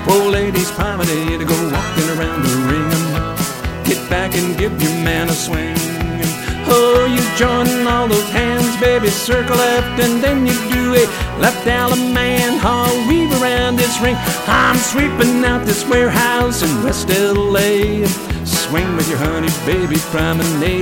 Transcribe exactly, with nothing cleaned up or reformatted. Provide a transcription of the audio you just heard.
Poor ladies promenade to go walking around the ring. Get back and give your man a swing. Oh, you join all those hands, baby, circle left, and then you do a left Allemande. Oh, weave around this ring. I'm sweeping out this warehouse in West L A. Swing with your honey, baby, promenade.